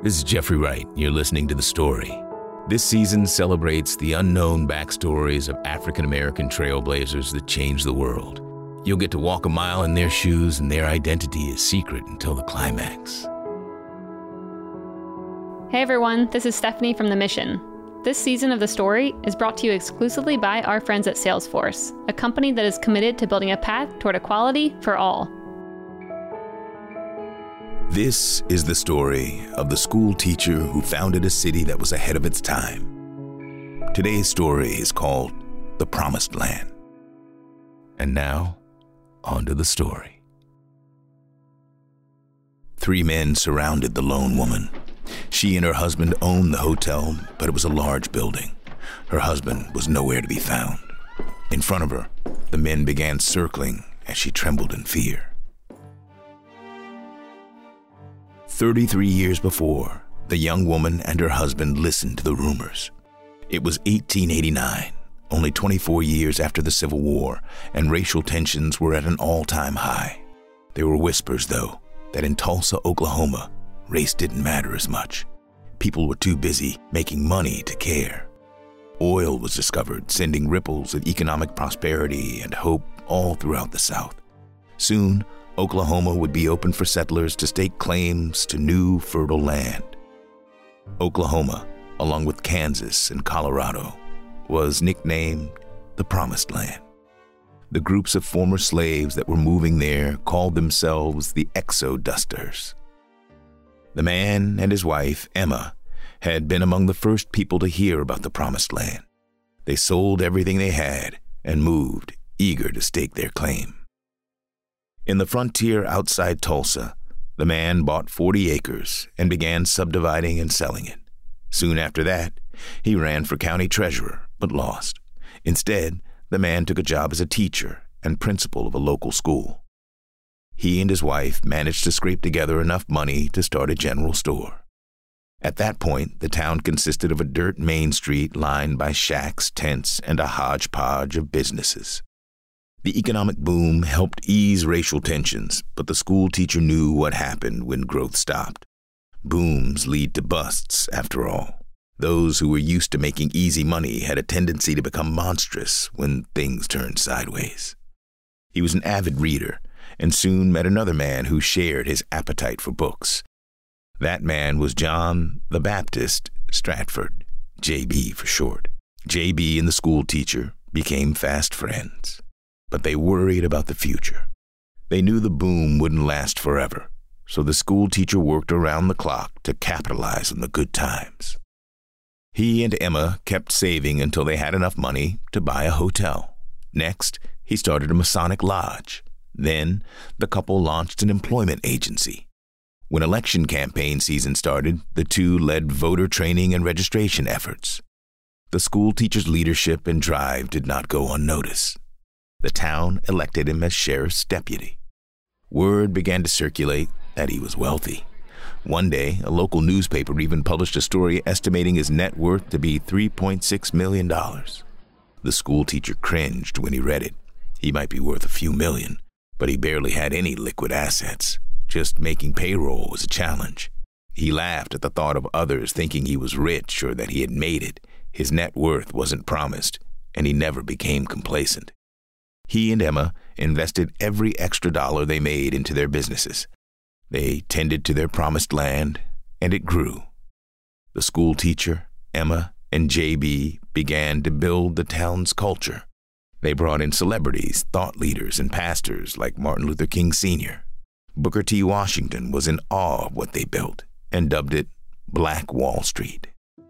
This is Jeffrey Wright. You're listening to The Story. This season celebrates the unknown backstories of African-American trailblazers that changed the world. You'll get to walk a mile in their shoes, and their identity is secret until the climax. Hey everyone, this is Stephanie from The Mission. This season of The Story is brought to you exclusively by our friends at Salesforce, a company that is committed to building a path toward equality for all. This is the story of the school teacher who founded a city that was ahead of its time. Today's story is called The Promised Land. And now, on to the story. 3 men surrounded the lone woman. She and her husband owned the hotel, but it was a large building. Her husband was nowhere to be found. In front of her, the men began circling as she trembled in fear. 33 years before, the young woman and her husband listened to the rumors. It was 1889, only 24 years after the Civil War, and racial tensions were at an all-time high. There were whispers, though, that in Tulsa, Oklahoma, race didn't matter as much. People were too busy making money to care. Oil was discovered, sending ripples of economic prosperity and hope all throughout the South. Soon, Oklahoma would be open for settlers to stake claims to new, fertile land. Oklahoma, along with Kansas and Colorado, was nicknamed the Promised Land. The groups of former slaves that were moving there called themselves the Exodusters. The man and his wife, Emma, had been among the first people to hear about the Promised Land. They sold everything they had and moved, eager to stake their claim. In the frontier outside Tulsa, the man bought 40 acres and began subdividing and selling it. Soon after that, he ran for county treasurer, but lost. Instead, the man took a job as a teacher and principal of a local school. He and his wife managed to scrape together enough money to start a general store. At that point, the town consisted of a dirt main street lined by shacks, tents, and a hodgepodge of businesses. The economic boom helped ease racial tensions, but the school teacher knew what happened when growth stopped. Booms lead to busts, after all. Those who were used to making easy money had a tendency to become monstrous when things turned sideways. He was an avid reader, and soon met another man who shared his appetite for books. That man was John the Baptist Stratford, J.B. for short. J.B. and the school teacher became fast friends. But they worried about the future. They knew the boom wouldn't last forever, so the school teacher worked around the clock to capitalize on the good times. He and Emma kept saving until they had enough money to buy a hotel. Next, he started a Masonic lodge. Then, the couple launched an employment agency. When election campaign season started, the two led voter training and registration efforts. The school teacher's leadership and drive did not go unnoticed. The town elected him as sheriff's deputy. Word began to circulate that he was wealthy. One day, a local newspaper even published a story estimating his net worth to be $3.6 million. The school teacher cringed when he read it. He might be worth a few million, but he barely had any liquid assets. Just making payroll was a challenge. He laughed at the thought of others thinking he was rich or that he had made it. His net worth wasn't promised, and he never became complacent. He and Emma invested every extra dollar they made into their businesses. They tended to their promised land, and it grew. The school teacher, Emma, and J.B. began to build the town's culture. They brought in celebrities, thought leaders, and pastors like Martin Luther King Sr. Booker T. Washington was in awe of what they built and dubbed it Black Wall Street.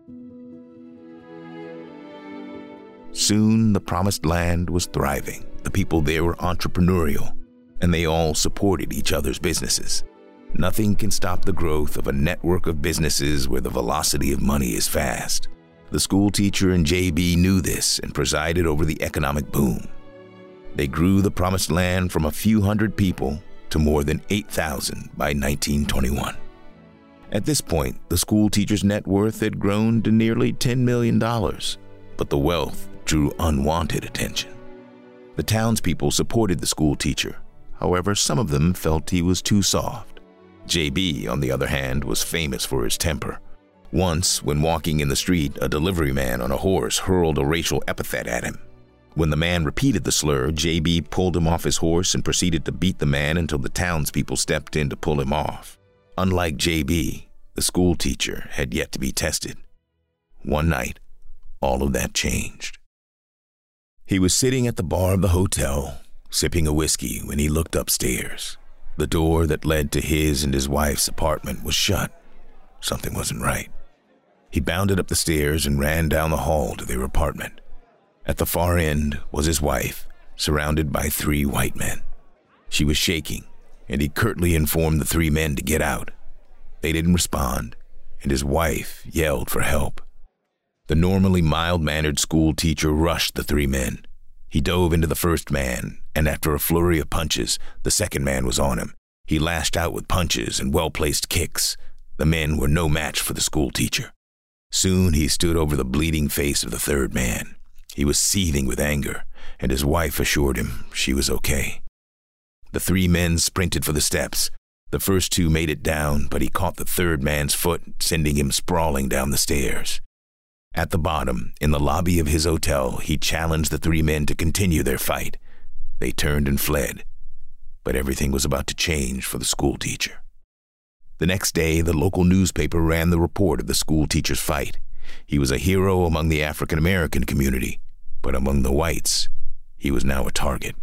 Soon, the Promised Land was thriving. The people there were entrepreneurial, and they all supported each other's businesses. Nothing can stop the growth of a network of businesses where the velocity of money is fast. The school teacher and J.B. knew this and presided over the economic boom. They grew the Promised Land from a few hundred people to more than 8,000 by 1921. At this point, the school teacher's net worth had grown to nearly $10 million, but the wealth drew unwanted attention. The townspeople supported the school teacher. However, some of them felt he was too soft. JB, on the other hand, was famous for his temper. Once, when walking in the street, a delivery man on a horse hurled a racial epithet at him. When the man repeated the slur, JB pulled him off his horse and proceeded to beat the man until the townspeople stepped in to pull him off. Unlike JB, the school teacher had yet to be tested. One night, all of that changed. He was sitting at the bar of the hotel, sipping a whiskey, when he looked upstairs. The door that led to his and his wife's apartment was shut. Something wasn't right. He bounded up the stairs and ran down the hall to their apartment. At the far end was his wife, surrounded by 3 white men. She was shaking, and he curtly informed the 3 men to get out. They didn't respond, and his wife yelled for help. The normally mild-mannered school teacher rushed the 3 men. He dove into the first man, and after a flurry of punches, the second man was on him. He lashed out with punches and well-placed kicks. The men were no match for the school teacher. Soon he stood over the bleeding face of the third man. He was seething with anger, and his wife assured him she was okay. The 3 men sprinted for the steps. The first 2 made it down, but he caught the third man's foot, sending him sprawling down the stairs. At the bottom, in the lobby of his hotel, he challenged the 3 men to continue their fight. They turned and fled, but everything was about to change for the school teacher. The next day, the local newspaper ran the report of the school teacher's fight. He was a hero among the African-American community, but among the whites, he was now a target.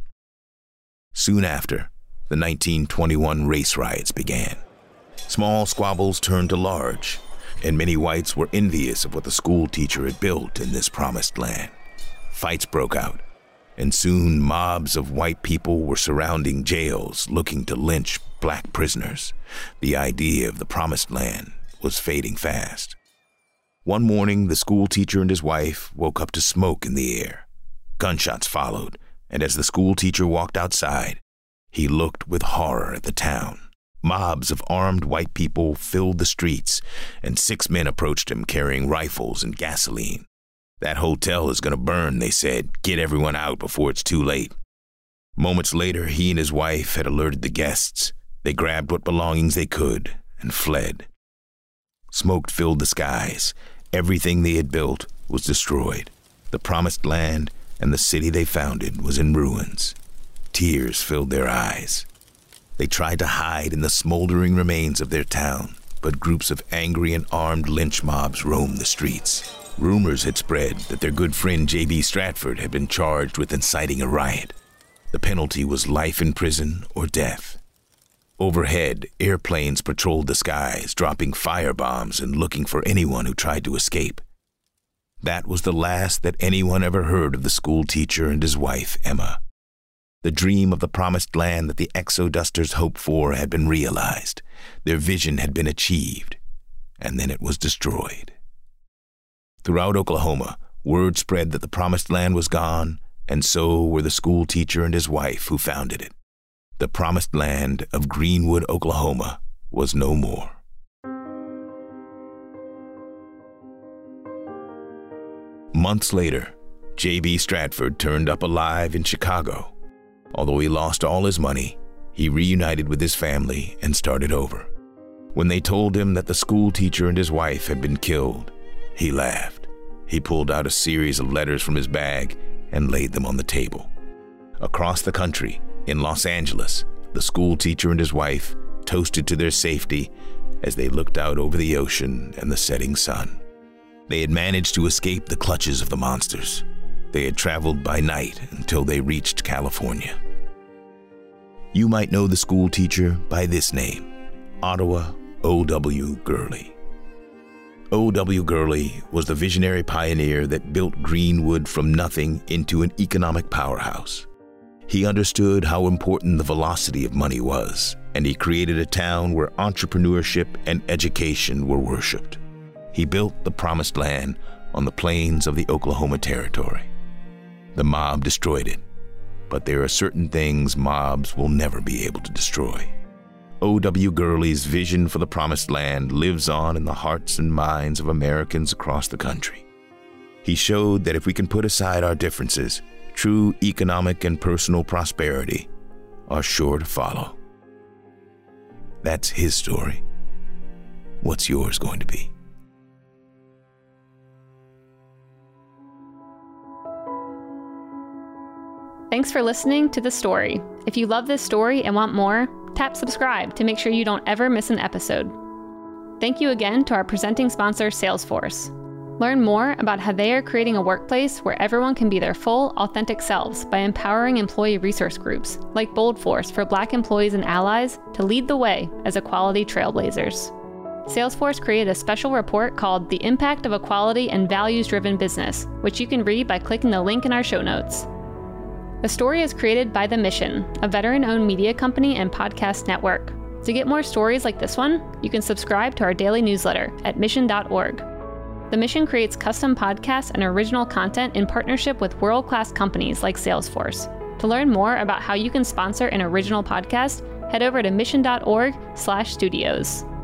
Soon after, the 1921 race riots began. Small squabbles turned to large, and many whites were envious of what the school teacher had built in this promised land. Fights broke out, and soon mobs of white people were surrounding jails looking to lynch black prisoners. The idea of the promised land was fading fast. One morning, the school teacher and his wife woke up to smoke in the air. Gunshots followed, and as the school teacher walked outside, he looked with horror at the town. Mobs of armed white people filled the streets, and 6 men approached him carrying rifles and gasoline. "That hotel is going to burn," they said. "Get everyone out before it's too late." Moments later, he and his wife had alerted the guests. They grabbed what belongings they could and fled. Smoke filled the skies. Everything they had built was destroyed. The promised land and the city they founded was in ruins. Tears filled their eyes. They tried to hide in the smoldering remains of their town, but groups of angry and armed lynch mobs roamed the streets. Rumors had spread that their good friend J.B. Stratford had been charged with inciting a riot. The penalty was life in prison or death. Overhead, airplanes patrolled the skies, dropping firebombs and looking for anyone who tried to escape. That was the last that anyone ever heard of the school teacher and his wife, Emma. The dream of the promised land that the exodusters hoped for had been realized. Their vision had been achieved, and then it was destroyed. Throughout Oklahoma, word spread that the promised land was gone, and so were the school teacher and his wife who founded it. The promised land of Greenwood, Oklahoma, was no more. Months later, J.B. Stratford turned up alive in Chicago. Although he lost all his money, he reunited with his family and started over. When they told him that the school teacher and his wife had been killed, he laughed. He pulled out a series of letters from his bag and laid them on the table. Across the country, in Los Angeles, the school teacher and his wife toasted to their safety as they looked out over the ocean and the setting sun. They had managed to escape the clutches of the monsters. They had traveled by night until they reached California. You might know the school teacher by this name, Ottawa O.W. Gurley. O.W. Gurley was the visionary pioneer that built Greenwood from nothing into an economic powerhouse. He understood how important the velocity of money was, and he created a town where entrepreneurship and education were worshipped. He built the promised land on the plains of the Oklahoma Territory. The mob destroyed it, but there are certain things mobs will never be able to destroy. O.W. Gurley's vision for the promised land lives on in the hearts and minds of Americans across the country. He showed that if we can put aside our differences, true economic and personal prosperity are sure to follow. That's his story. What's yours going to be? Thanks for listening to The Story. If you love this story and want more, tap subscribe to make sure you don't ever miss an episode. Thank you again to our presenting sponsor, Salesforce. Learn more about how they are creating a workplace where everyone can be their full, authentic selves by empowering employee resource groups like BoldForce for Black employees and allies to lead the way as equality trailblazers. Salesforce created a special report called The Impact of Equality and Values-Driven Business, which you can read by clicking the link in our show notes. The Story is created by The Mission, a veteran-owned media company and podcast network. To get more stories like this one, you can subscribe to our daily newsletter at mission.org. The Mission creates custom podcasts and original content in partnership with world-class companies like Salesforce. To learn more about how you can sponsor an original podcast, head over to mission.org/studios.